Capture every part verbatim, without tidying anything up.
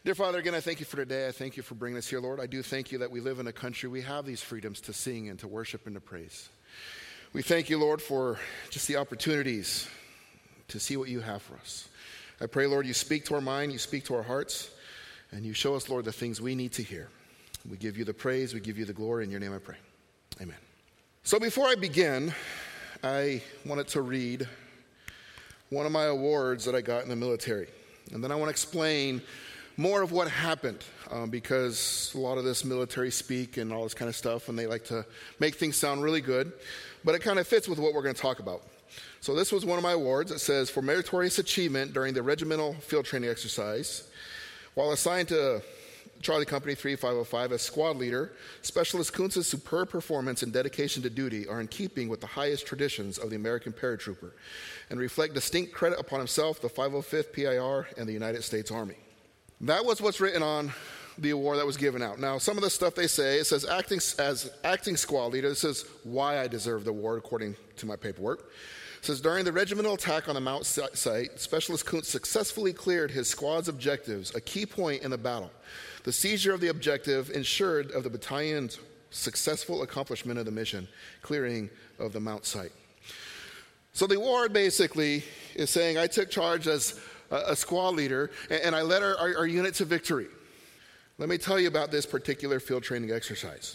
Dear Father, again, I thank you for today. I thank you for bringing us here, Lord. I do thank you that we live in a country, we have these freedoms to sing and to worship and to praise. We thank you, Lord, for just the opportunities to see what you have for us. I pray, Lord, you speak to our mind, you speak to our hearts, and you show us, Lord, the things we need to hear. We give you the praise, we give you the glory. In your name I pray. Amen. So before I begin, I wanted to read one of my awards that I got in the military. And then I want to explain more of what happened, um, because a lot of this military speak and all this kind of stuff, and they like to make things sound really good, but it kind of fits with what we're going to talk about. So this was one of my awards. It says, for meritorious achievement during the regimental field training exercise, while assigned to Charlie Company thirty-five oh five as squad leader, Specialist Kuntz's superb performance and dedication to duty are in keeping with the highest traditions of the American paratrooper and reflect distinct credit upon himself, the five oh fifth P I R, and the United States Army. That was what's written on the award that was given out. Now, some of the stuff they say, it says acting as acting squad leader. This is why I deserve the award according to my paperwork. It says, during the regimental attack on the Mount site, Specialist Kuntz successfully cleared his squad's objectives, a key point in the battle. The seizure of the objective ensured of the battalion's successful accomplishment of the mission, clearing of the Mount site. So the award basically is saying I took charge as a, a squad leader, and, and I led our, our, our unit to victory. Let me tell you about this particular field training exercise.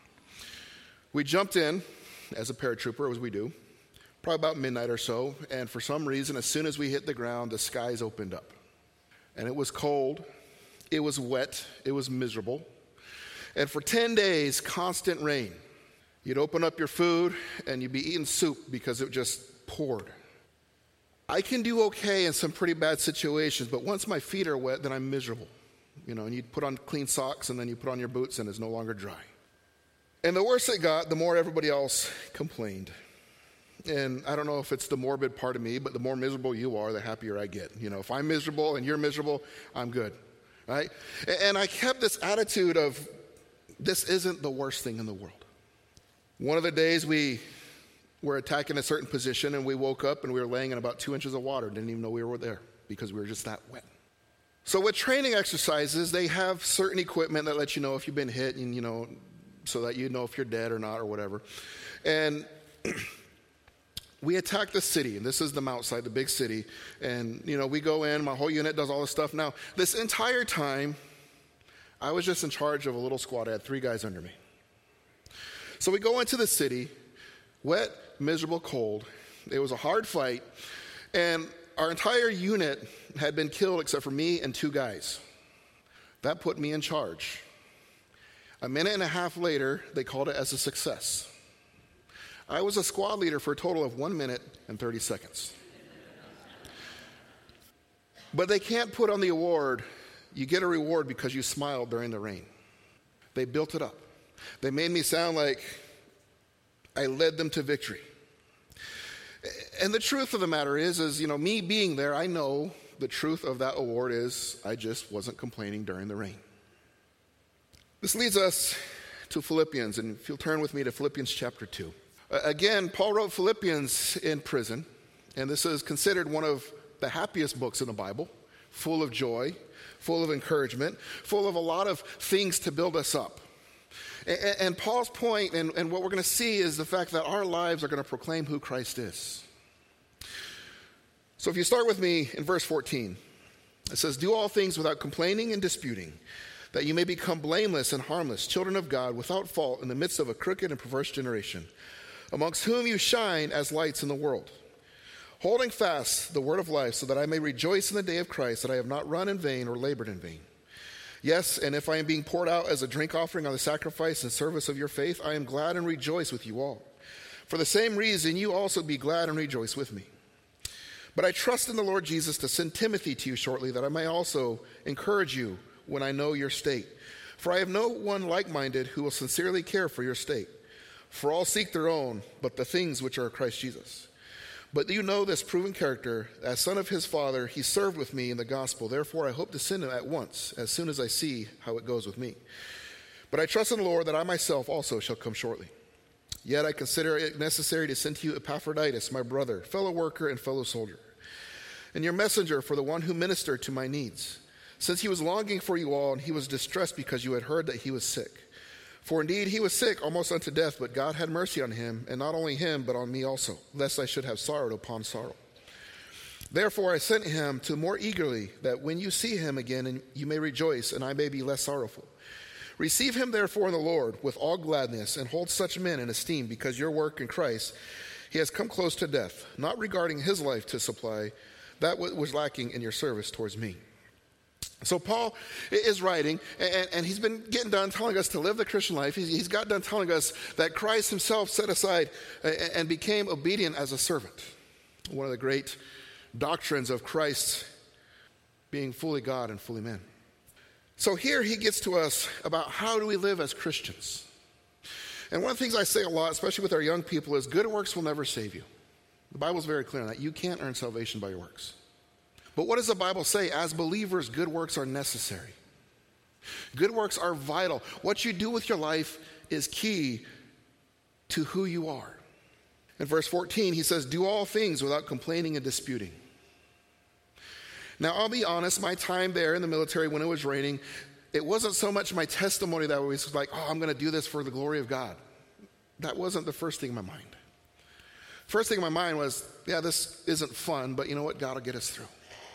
We jumped in as a paratrooper, as we do, probably about midnight or so, and for some reason, as soon as we hit the ground, the skies opened up. And it was cold, it was wet, it was miserable. And for ten days, constant rain. You'd open up your food, and you'd be eating soup because it just poured. I can do okay in some pretty bad situations, but once my feet are wet, then I'm miserable. You know, and you put on clean socks, and then you put on your boots, and it's no longer dry. And the worse it got, the more everybody else complained. And I don't know if it's the morbid part of me, but the more miserable you are, the happier I get. You know, if I'm miserable and you're miserable, I'm good, right? And I kept this attitude of, this isn't the worst thing in the world. One of the days we were attacking a certain position, and we woke up and we were laying in about two inches of water. Didn't even know we were there because we were just that wet. So with training exercises, they have certain equipment that lets you know if you've been hit, and you know, so that you know if you're dead or not or whatever. And we attack the city, and this is the Mount site, the big city. And you know, we go in, my whole unit does all this stuff. Now, this entire time, I was just in charge of a little squad. I had three guys under me. So we go into the city, wet, miserable, cold. It was a hard fight, and our entire unit had been killed except for me and two guys. That put me in charge. A minute and a half later, they called it as a success. I was a squad leader for a total of one minute and thirty seconds. But they can't put on the award, you get a reward because you smiled during the rain. They built it up. They made me sound like I led them to victory. And the truth of the matter is, is, you know, me being there, I know the truth of that award is I just wasn't complaining during the rain. This leads us to Philippians, and if you'll turn with me to Philippians chapter two. Uh, again, Paul wrote Philippians in prison, and this is considered one of the happiest books in the Bible, full of joy, full of encouragement, full of a lot of things to build us up. And, and Paul's point, and, and what we're going to see, is the fact that our lives are going to proclaim who Christ is. So if you start with me in verse fourteen, it says, do all things without complaining and disputing, that you may become blameless and harmless, children of God, without fault in the midst of a crooked and perverse generation, amongst whom you shine as lights in the world, holding fast the word of life, so that I may rejoice in the day of Christ, that I have not run in vain or labored in vain. Yes, and if I am being poured out as a drink offering on the sacrifice and service of your faith, I am glad and rejoice with you all. For the same reason, you also be glad and rejoice with me. But I trust in the Lord Jesus to send Timothy to you shortly, that I may also encourage you when I know your state. For I have no one like-minded who will sincerely care for your state. For all seek their own, but the things which are Christ Jesus. But you know this proven character, as son of his father, he served with me in the gospel. Therefore, I hope to send him at once, as soon as I see how it goes with me. But I trust in the Lord that I myself also shall come shortly. Yet I consider it necessary to send to you Epaphroditus, my brother, fellow worker and fellow soldier, and your messenger for the one who ministered to my needs, since he was longing for you all, and he was distressed because you had heard that he was sick. For indeed he was sick almost unto death, but God had mercy on him, and not only him, but on me also, lest I should have sorrowed upon sorrow. Therefore I sent him to more eagerly, that when you see him again, and you may rejoice, and I may be less sorrowful. Receive him therefore in the Lord with all gladness, and hold such men in esteem, because your work in Christ, he has come close to death, not regarding his life to supply that what was lacking in your service towards me. So Paul is writing, and, and he's been getting done telling us to live the Christian life. He's, he's got done telling us that Christ himself set aside and became obedient as a servant. One of the great doctrines of Christ being fully God and fully man. So here he gets to us about how do we live as Christians. And one of the things I say a lot, especially with our young people, is good works will never save you. The Bible's very clear on that. You can't earn salvation by your works. But what does the Bible say? As believers, good works are necessary. Good works are vital. What you do with your life is key to who you are. In verse fourteen, he says, do all things without complaining and disputing. Now, I'll be honest, my time there in the military when it was raining, it wasn't so much my testimony that was like, oh, I'm going to do this for the glory of God. That wasn't the first thing in my mind. First thing in my mind was, yeah, this isn't fun, but you know what? God will get us through.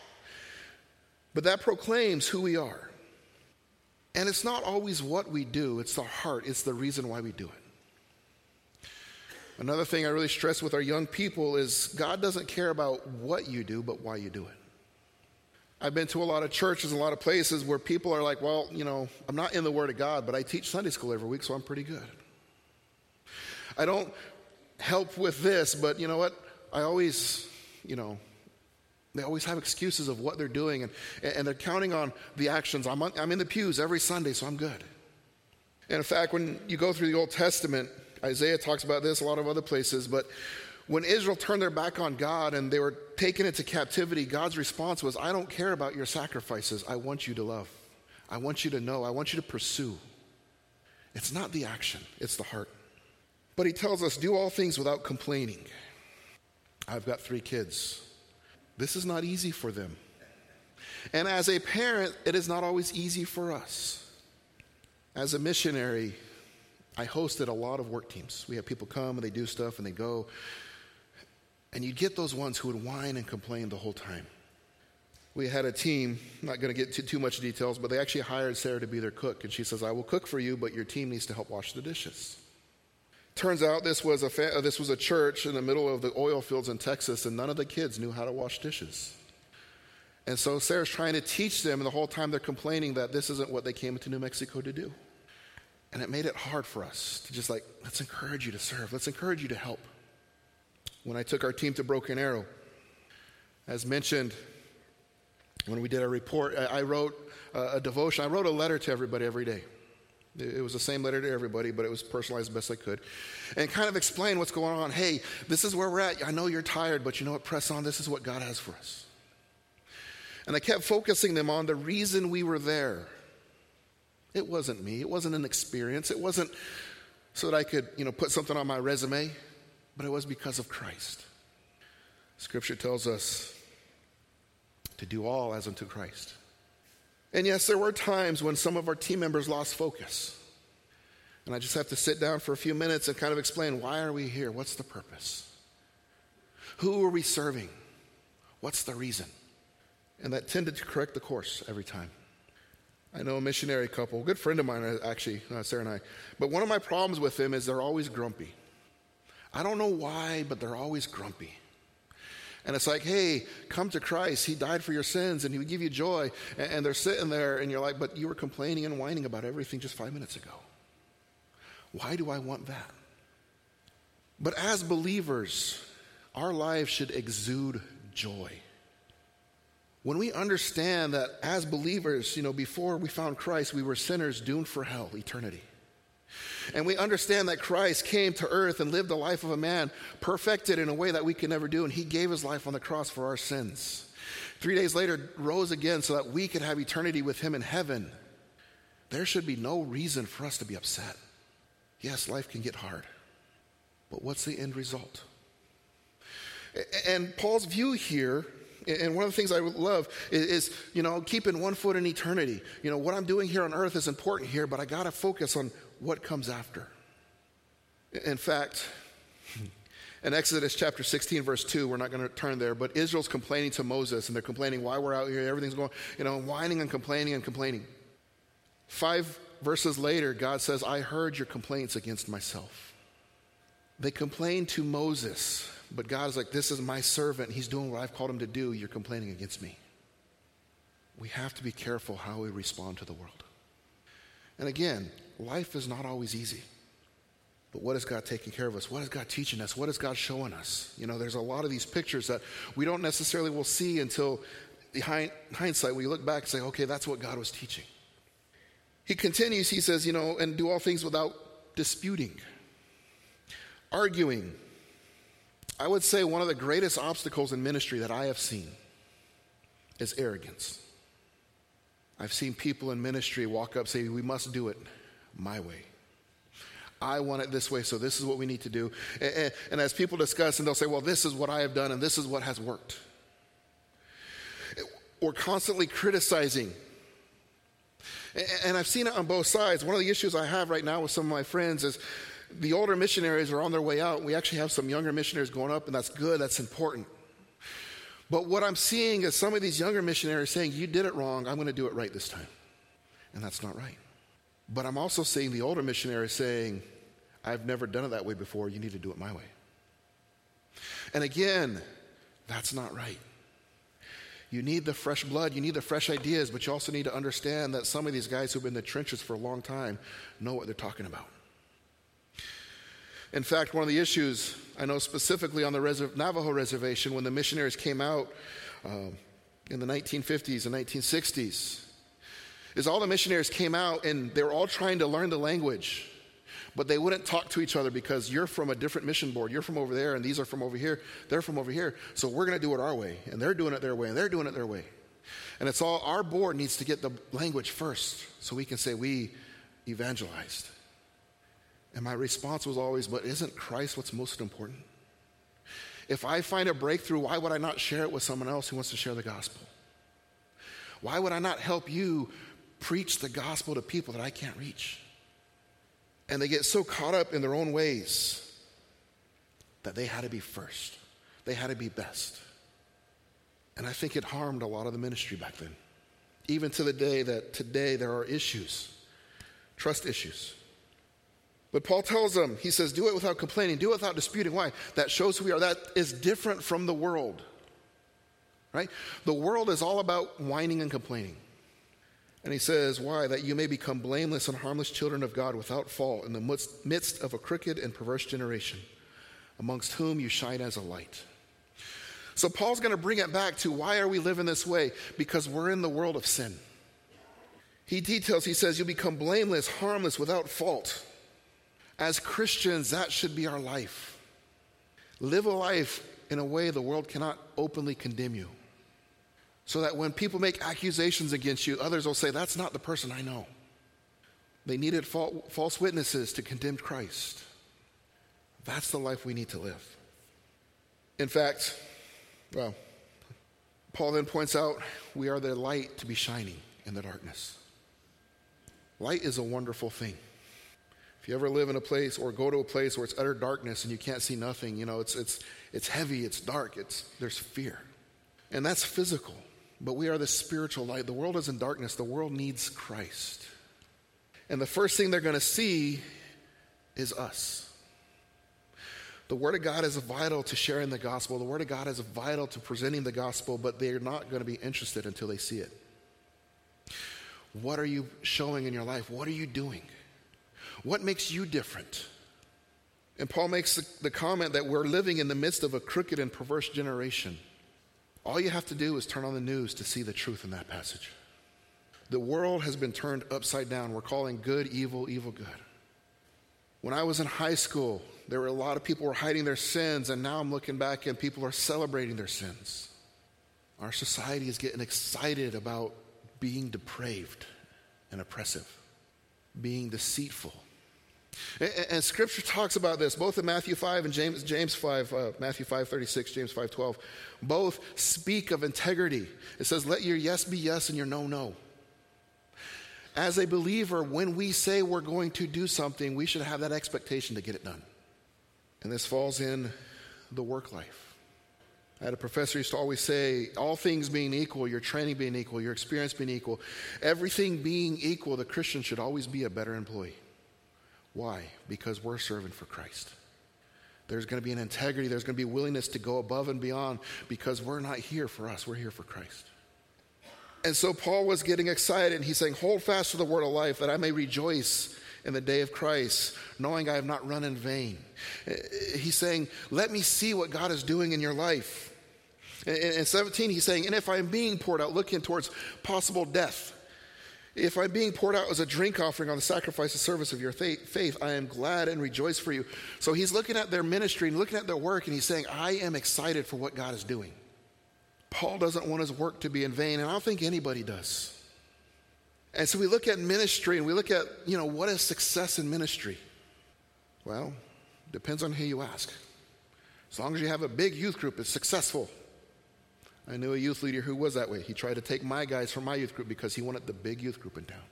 But that proclaims who we are. And it's not always what we do, it's the heart, it's the reason why we do it. Another thing I really stress with our young people is God doesn't care about what you do, but why you do it. I've been to a lot of churches, a lot of places where people are like, well, you know, I'm not in the Word of God, but I teach Sunday school every week, so I'm pretty good. I don't help with this, but you know what? I always, you know, they always have excuses of what they're doing, and, and they're counting on the actions. I'm, on, I'm in the pews every Sunday, so I'm good. And in fact, when you go through the Old Testament, Isaiah talks about this, a lot of other places, but when Israel turned their back on God and they were taken into captivity, God's response was, I don't care about your sacrifices. I want you to love. I want you to know. I want you to pursue. It's not the action, it's the heart. But he tells us, do all things without complaining. I've got three kids. This is not easy for them. And as a parent, it is not always easy for us. As a missionary, I hosted a lot of work teams. We have people come and they do stuff and they go. And you'd get those ones who would whine and complain the whole time. We had a team, not going to get too, too much details, but they actually hired Sarah to be their cook. And she says, I will cook for you, but your team needs to help wash the dishes. Turns out this was a fa- this was a church in the middle of the oil fields in Texas, and none of the kids knew how to wash dishes. And so Sarah's trying to teach them, and the whole time they're complaining that this isn't what they came to New Mexico to do. And it made it hard for us to just like, let's encourage you to serve. Let's encourage you to help. When I took our team to Broken Arrow, as mentioned, when we did our report, I wrote a devotion. I wrote a letter to everybody every day. It was the same letter to everybody, but it was personalized the best I could. And kind of explain what's going on. Hey, this is where we're at. I know you're tired, but you know what? Press on. This is what God has for us. And I kept focusing them on the reason we were there. It wasn't me. It wasn't an experience. It wasn't so that I could, you know, put something on my resume, but it was because of Christ. Scripture tells us to do all as unto Christ. And yes, there were times when some of our team members lost focus. And I just have to sit down for a few minutes and kind of explain, why are we here? What's the purpose? Who are we serving? What's the reason? And that tended to correct the course every time. I know a missionary couple, a good friend of mine, actually, uh, Sarah and I. But one of my problems with them is they're always grumpy. I don't know why, but they're always grumpy. And it's like, hey, come to Christ. He died for your sins, and he would give you joy. And, and they're sitting there, and you're like, but you were complaining and whining about everything just five minutes ago. Why do I want that? But as believers, our lives should exude joy. When we understand that as believers, you know, before we found Christ, we were sinners doomed for hell, eternity. And we understand that Christ came to earth and lived the life of a man, perfected in a way that we could never do, and he gave his life on the cross for our sins. Three days later, rose again so that we could have eternity with him in heaven. There should be no reason for us to be upset. Yes, life can get hard, but what's the end result? And Paul's view here And one of the things I love is, is, you know, keeping one foot in eternity. You know, what I'm doing here on earth is important here, but I got to focus on what comes after. In fact, in Exodus chapter sixteen, verse two, we're not going to turn there, but Israel's complaining to Moses, and they're complaining why we're out here, everything's going, you know, whining and complaining and complaining. Five verses later, God says, I heard your complaints against myself. They complained to Moses, but God is like, this is my servant. He's doing what I've called him to do. You're complaining against me. We have to be careful how we respond to the world. And again, life is not always easy. But what is God taking care of us? What is God teaching us? What is God showing us? You know, there's a lot of these pictures that we don't necessarily will see until behind hindsight, we look back and say, okay, that's what God was teaching. He continues, he says, you know, and do all things without disputing, arguing. I would say one of the greatest obstacles in ministry that I have seen is arrogance. I've seen people in ministry walk up, say, we must do it my way. I want it this way, so this is what we need to do. And, and, and as people discuss, and they'll say, well, this is what I have done, and this is what has worked. Or constantly criticizing. And, and I've seen it on both sides. One of the issues I have right now with some of my friends is the older missionaries are on their way out. We actually have some younger missionaries going up, and that's good, that's important. But what I'm seeing is some of these younger missionaries saying, you did it wrong, I'm going to do it right this time. And that's not right. But I'm also seeing the older missionaries saying, I've never done it that way before, you need to do it my way. And again, that's not right. You need the fresh blood, you need the fresh ideas, but you also need to understand that some of these guys who've been in the trenches for a long time know what they're talking about. In fact, one of the issues I know specifically on the Reser- Navajo reservation when the missionaries came out um, in the nineteen fifties and nineteen sixties is all the missionaries came out and they were all trying to learn the language, but they wouldn't talk to each other because you're from a different mission board. You're from over there and these are from over here. They're from over here. So we're going to do it our way, and they're doing it their way, and they're doing it their way. And it's all, our board needs to get the language first so we can say we evangelized. And my response was always, but isn't Christ what's most important? If I find a breakthrough, why would I not share it with someone else who wants to share the gospel? Why would I not help you preach the gospel to people that I can't reach? And they get so caught up in their own ways that they had to be first. They had to be best. And I think it harmed a lot of the ministry back then. Even to the day that today there are issues, trust issues. But Paul tells them, he says, do it without complaining, do it without disputing. Why? That shows who we are. That is different from the world, right? The world is all about whining and complaining. And he says, why? That you may become blameless and harmless children of God without fault in the midst, midst of a crooked and perverse generation, amongst whom you shine as a light. So Paul's going to bring it back to why are we living this way? Because we're in the world of sin. He details, he says, you become blameless, harmless, without fault. As Christians, that should be our life. Live a life in a way the world cannot openly condemn you. So that when people make accusations against you, others will say, that's not the person I know. They needed false witnesses to condemn Christ. That's the life we need to live. In fact, well, Paul then points out we are the light to be shining in the darkness. Light is a wonderful thing. If you ever live in a place or go to a place where it's utter darkness and you can't see nothing, you know, it's it's it's heavy, it's dark, it's there's fear. And that's physical. But we are the spiritual light. The world is in darkness. The world needs Christ. And the first thing they're going to see is us. The Word of God is vital to sharing the gospel. The Word of God is vital to presenting the gospel, but they're not going to be interested until they see it. What are you showing in your life? What are you doing? What makes you different? And Paul makes the, the comment that we're living in the midst of a crooked and perverse generation. All you have to do is turn on the news to see the truth in that passage. The world has been turned upside down. We're calling good evil, evil good. When I was in high school, there were a lot of people who were hiding their sins, and now I'm looking back and people are celebrating their sins. Our society is getting excited about being depraved and oppressive, being deceitful. And, and Scripture talks about this, both in Matthew five and James, James five, uh, Matthew five thirty-six, James five twelve. Both speak of integrity. It says, let your yes be yes and your no, no. As a believer, when we say we're going to do something, we should have that expectation to get it done. And this falls in the work life. I had a professor who used to always say, all things being equal, your training being equal, your experience being equal, everything being equal, the Christian should always be a better employee. Why? Because we're serving for Christ. There's going to be an integrity, there's going to be willingness to go above and beyond because we're not here for us, we're here for Christ. And so Paul was getting excited, and he's saying, hold fast to the word of life that I may rejoice in the day of Christ, knowing I have not run in vain. He's saying, let me see what God is doing in your life. In seventeen, he's saying, and if I'm being poured out, looking towards possible death, if I'm being poured out as a drink offering on the sacrifice and service of your faith, I am glad and rejoice for you. So he's looking at their ministry and looking at their work, and he's saying, I am excited for what God is doing. Paul doesn't want his work to be in vain, and I don't think anybody does. And so we look at ministry, and we look at, you know, what is success in ministry? Well, depends on who you ask. As long as you have a big youth group, it's successful. I knew a youth leader who was that way. He tried to take my guys from my youth group because he wanted the big youth group in town.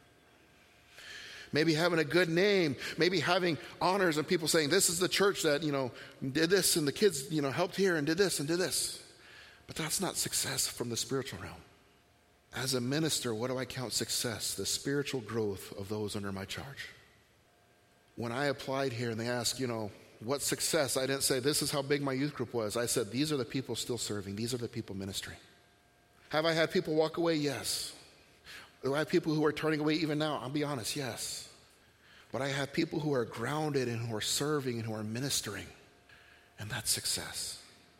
Maybe having a good name, maybe having honors and people saying, this is the church that, you know, did this, and the kids, you know, helped here and did this and did this. But that's not success from the spiritual realm. As a minister, what do I count success? The spiritual growth of those under my charge. When I applied here and they asked, you know, what success? I didn't say, this is how big my youth group was. I said, these are the people still serving. These are the people ministering. Have I had people walk away? Yes. Do I have people who are turning away even now? I'll be honest, yes. But I have people who are grounded and who are serving and who are ministering. And that's success.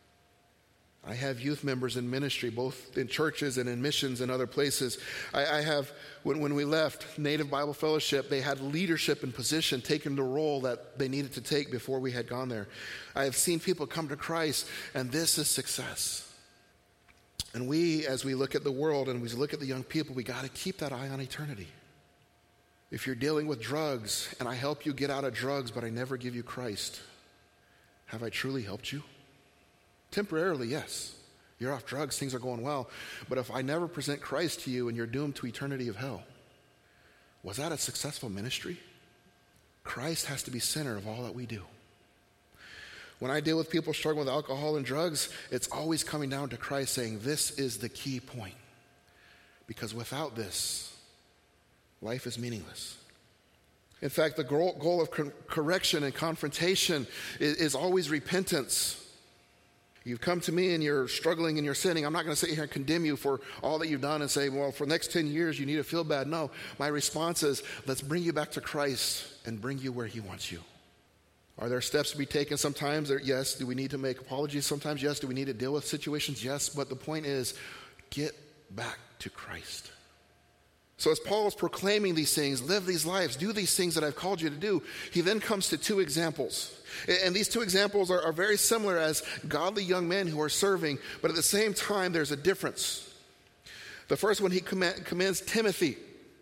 I have youth members in ministry, both in churches and in missions and other places. I, I have, when, when we left Native Bible Fellowship, they had leadership and position taking the role that they needed to take before we had gone there. I have seen people come to Christ, and this is success. And we, as we look at the world and we look at the young people, we got to keep that eye on eternity. If you're dealing with drugs, and I help you get out of drugs, but I never give you Christ, have I truly helped you? Temporarily, yes. You're off drugs, things are going well. But if I never present Christ to you and you're doomed to eternity of hell, was that a successful ministry? Christ has to be center of all that we do. When I deal with people struggling with alcohol and drugs, it's always coming down to Christ saying, this is the key point. Because without this, life is meaningless. In fact, the goal, goal of cor- correction and confrontation is, is always repentance. You've come to me and you're struggling and you're sinning. I'm not going to sit here and condemn you for all that you've done and say, well, for the next ten years you need to feel bad. No, my response is, let's bring you back to Christ and bring you where he wants you. Are there steps to be taken sometimes? There, yes. Do we need to make apologies sometimes? Yes. Do we need to deal with situations? Yes. But the point is, get back to Christ. So as Paul is proclaiming these things, live these lives, do these things that I've called you to do, he then comes to two examples. And these two examples are, are very similar as godly young men who are serving, but at the same time, there's a difference. The first one, he command, commends Timothy.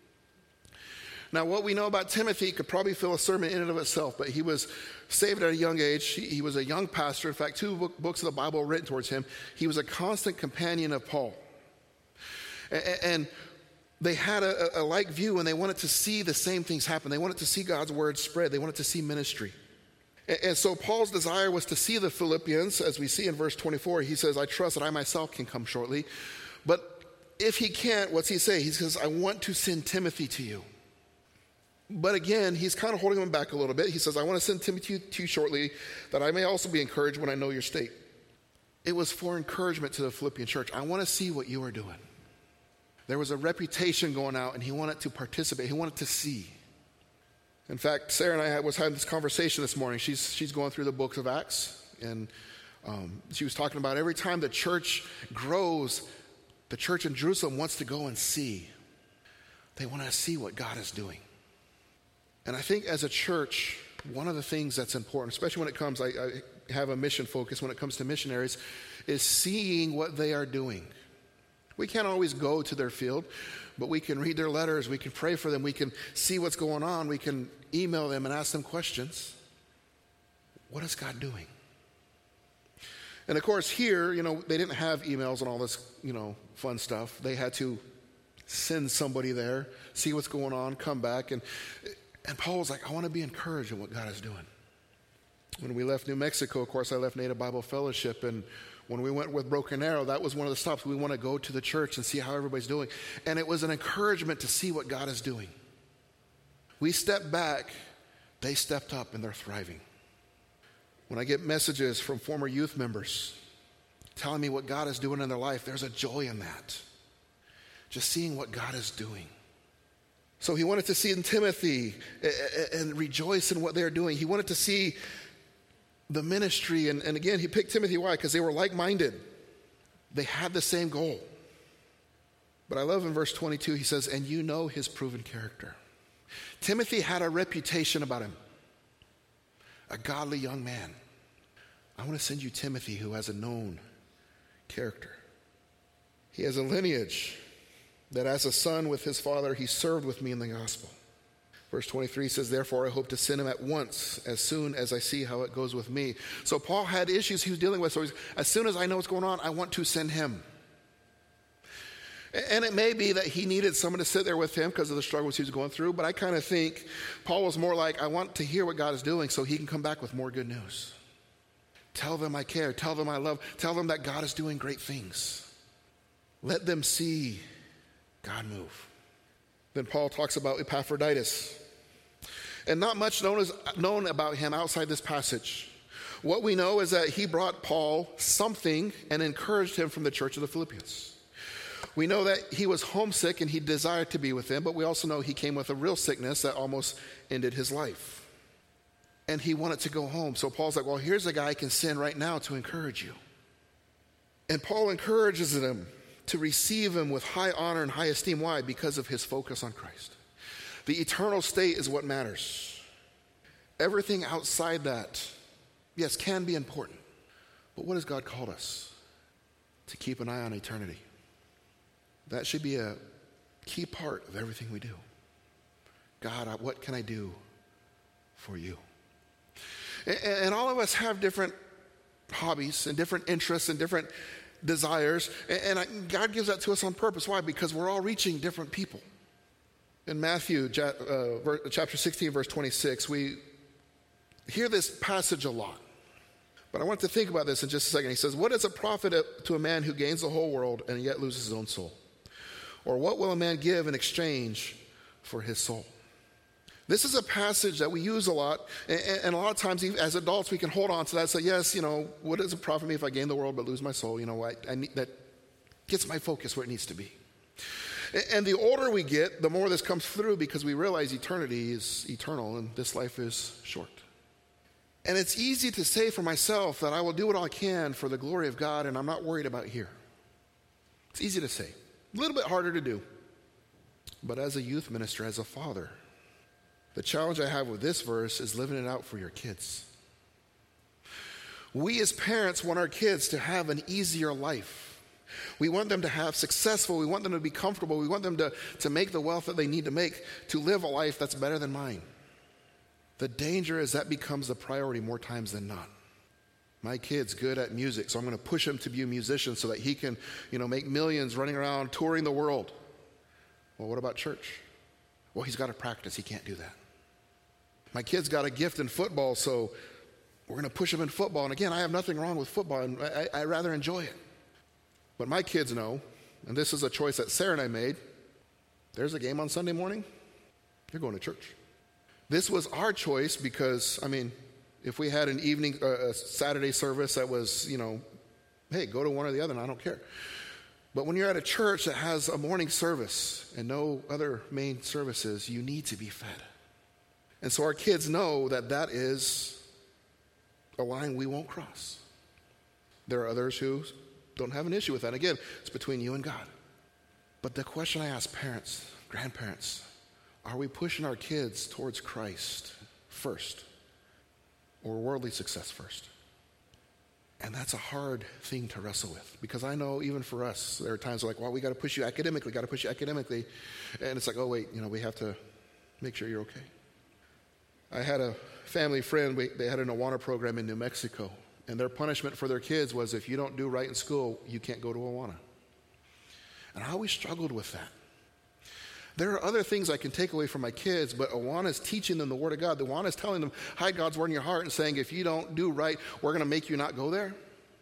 Now, what we know about Timothy could probably fill a sermon in and of itself, but he was saved at a young age. He, he was a young pastor. In fact, two book, books of the Bible were written towards him. He was a constant companion of Paul. And, and they had a, a like view, and they wanted to see the same things happen. They wanted to see God's word spread. They wanted to see ministry. And, and so Paul's desire was to see the Philippians, as we see in verse twenty-four. He says, I trust that I myself can come shortly. But if he can't, what's he say? He says, I want to send Timothy to you. But again, he's kind of holding him back a little bit. He says, I want to send Timothy to you shortly, that I may also be encouraged when I know your state. It was for encouragement to the Philippian church. I want to see what you are doing. There was a reputation going out, and he wanted to participate. He wanted to see. In fact, Sarah and I had, was having this conversation this morning. She's, she's going through the books of Acts, and um, she was talking about every time the church grows, the church in Jerusalem wants to go and see. They want to see what God is doing. And I think as a church, one of the things that's important, especially when it comes, I, I have a mission focus when it comes to missionaries, is seeing what they are doing. We can't always go to their field, but we can read their letters, we can pray for them, we can see what's going on, we can email them and ask them questions. What is God doing? And of course here, you know, they didn't have emails and all this, you know, fun stuff. They had to send somebody there, see what's going on, come back. And, and Paul was like, I want to be encouraged in what God is doing. When we left New Mexico, of course, I left Native Bible Fellowship, and when we went with Broken Arrow, that was one of the stops. We want to go to the church and see how everybody's doing. And it was an encouragement to see what God is doing. We stepped back, they stepped up, and they're thriving. When I get messages from former youth members telling me what God is doing in their life, there's a joy in that. Just seeing what God is doing. So he wanted to see in Timothy and rejoice in what they're doing. He wanted to see the ministry, and, and again, he picked Timothy. Why? Because they were like-minded. They had the same goal. But I love in verse twenty-two, he says, and you know his proven character. Timothy had a reputation about him. A godly young man. I want to send you Timothy, who has a known character. He has a lineage that as a son with his father, he served with me in the gospel. Verse twenty-three says, therefore, I hope to send him at once, as soon as I see how it goes with me. So Paul had issues he was dealing with. So he's, as soon as I know what's going on, I want to send him. And it may be that he needed someone to sit there with him because of the struggles he was going through. But I kind of think Paul was more like, I want to hear what God is doing so he can come back with more good news. Tell them I care. Tell them I love. Tell them that God is doing great things. Let them see God move. Then Paul talks about Epaphroditus. And not much known, is, known about him outside this passage. What we know is that he brought Paul something and encouraged him from the church of the Philippians. We know that he was homesick and he desired to be with them, but we also know he came with a real sickness that almost ended his life. And he wanted to go home. So Paul's like, well, here's a guy I can send right now to encourage you. And Paul encourages him to receive him with high honor and high esteem. Why? Because of his focus on Christ. The eternal state is what matters. Everything outside that, yes, can be important. But what has God called us? To keep an eye on eternity. That should be a key part of everything we do. God, what can I do for you? And all of us have different hobbies and different interests and different desires. And God gives that to us on purpose. Why? Because we're all reaching different people. In Matthew chapter sixteen, verse twenty-six, we hear this passage a lot. But I want to think about this in just a second. He says, what is a profit to a man who gains the whole world and yet loses his own soul? Or what will a man give in exchange for his soul? This is a passage that we use a lot, and a lot of times as adults we can hold on to that and say, yes, you know, what does it profit me if I gain the world but lose my soul? You know, I, I need, that gets my focus where it needs to be. And the older we get, the more this comes through because we realize eternity is eternal and this life is short. And it's easy to say for myself that I will do what I can for the glory of God and I'm not worried about here. It's easy to say. A little bit harder to do. But as a youth minister, as a father, the challenge I have with this verse is living it out for your kids. We as parents want our kids to have an easier life. We want them to have successful, we want them to be comfortable, we want them to, to make the wealth that they need to make to live a life that's better than mine. The danger is that becomes the priority more times than not. My kid's good at music, so I'm going to push him to be a musician so that he can, you know, make millions running around touring the world. Well, what about church? Well, he's got to practice. He can't do that. My kid's got a gift in football, so we're going to push him in football. And again, I have nothing wrong with football, and I, I rather enjoy it. But my kids know, and this is a choice that Sarah and I made, there's a game on Sunday morning, you're going to church. This was our choice because, I mean, if we had an evening, uh, a Saturday service that was, you know, hey, go to one or the other, and I don't care. But when you're at a church that has a morning service and no other main services, you need to be fed. And so our kids know that that is a line we won't cross. There are others who don't have an issue with that. Again, it's between you and God. But the question I ask parents, grandparents, are we pushing our kids towards Christ first or worldly success first? And that's a hard thing to wrestle with, because I know even for us, there are times like, well, we got to push you academically, got to push you academically. And it's like, oh, wait, you know, we have to make sure you're okay. I had a family friend, we, they had an Awana program in New Mexico, and their punishment for their kids was if you don't do right in school, you can't go to Awana. And I always struggled with that. There are other things I can take away from my kids, but Awana is teaching them the Word of God. The Awana is telling them, hide God's Word in your heart and saying, if you don't do right, we're going to make you not go there.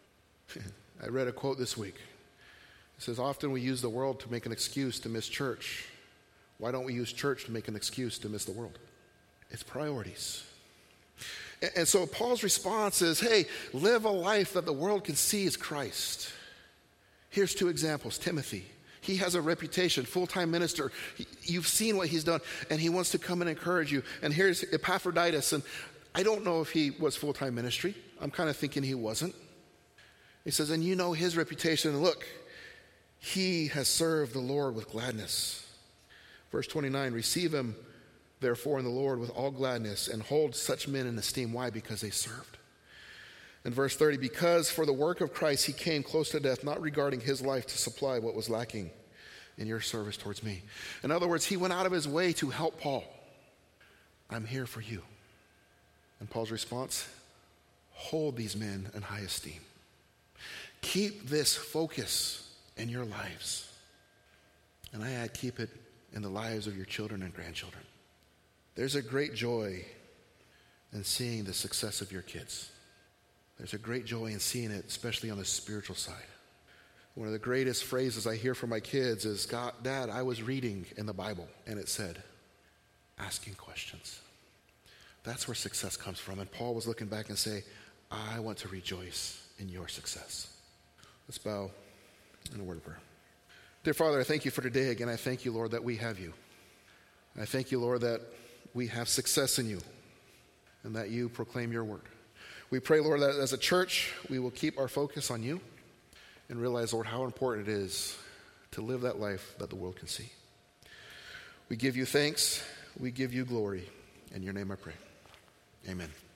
I read a quote this week. It says, often we use the world to make an excuse to miss church. Why don't we use church to make an excuse to miss the world? It's priorities. And, and so Paul's response is, hey, live a life that the world can see as Christ. Here's two examples. Timothy. He has a reputation, full-time minister. He, you've seen what he's done, and he wants to come and encourage you. And here's Epaphroditus, and I don't know if he was full-time ministry. I'm kind of thinking he wasn't. He says, and you know his reputation, and look, he has served the Lord with gladness. Verse twenty-nine, receive him, therefore, in the Lord with all gladness, and hold such men in esteem. Why? Because they served. In verse thirty, because for the work of Christ he came close to death, not regarding his life to supply what was lacking in your service towards me. In other words, he went out of his way to help Paul. I'm here for you. And Paul's response, hold these men in high esteem. Keep this focus in your lives. And I add, keep it in the lives of your children and grandchildren. There's a great joy in seeing the success of your kids. There's a great joy in seeing it, especially on the spiritual side. One of the greatest phrases I hear from my kids is, God, Dad, I was reading in the Bible, and it said, asking questions. That's where success comes from. And Paul was looking back and say, I want to rejoice in your success. Let's bow in a word of prayer. Dear Father, I thank you for today. Again, I thank you, Lord, that we have you. I thank you, Lord, that we have success in you and that you proclaim your word. We pray, Lord, that as a church, we will keep our focus on you and realize, Lord, how important it is to live that life that the world can see. We give you thanks. We give you glory. In your name I pray. Amen.